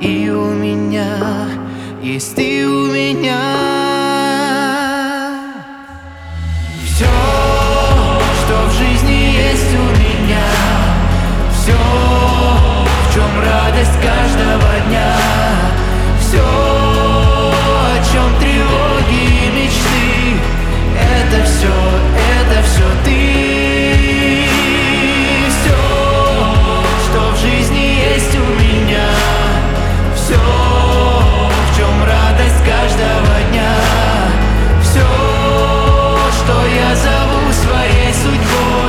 и у меня есть ты у меня. Все, что в жизни есть у меня, все, в чем радость каждого дня, все, о чем тревоги и мечты, это все ты. Все, что в жизни есть у меня, все, в чем радость каждого дня, все, что я зову своей судьбой,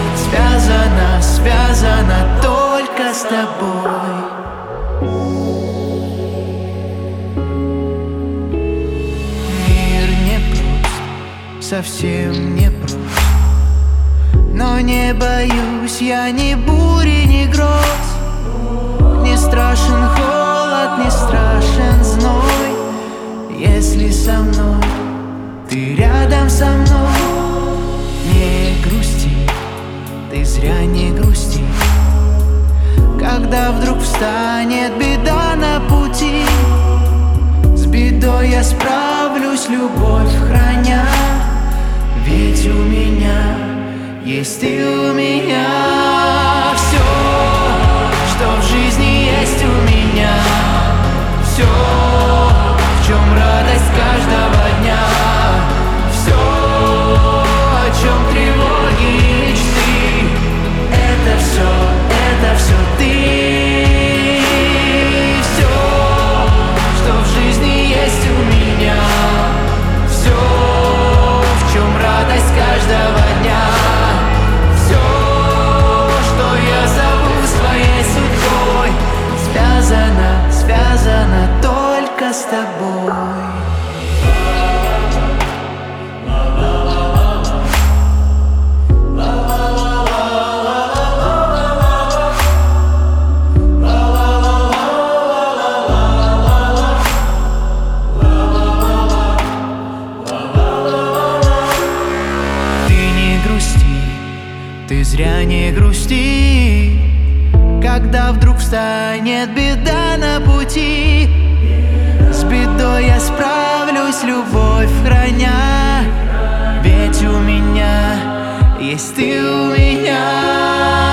связано только с тобой. Мир не прост, совсем не прост, но не боюсь я ни бури, ни гроз. Не страшен холод, не страшен зной, если со мной, ты рядом со мной. Не грусти, ты зря не грусти, когда вдруг встанет беда на пути. С бедой я справлюсь, любовь храня, ведь у меня есть ты у меня. Все, что в жизни есть у меня, все, в чем радость каждого дня, все, о чем тревоги и мечты, это все ты. Все, что в жизни есть у меня, все, в чем радость каждого дня, все, что я зову своей судьбой, связано только с тобой. Ты зря не грусти, когда вдруг встанет беда на пути. С бедой я справлюсь, любовь храня, ведь у меня есть ты у меня.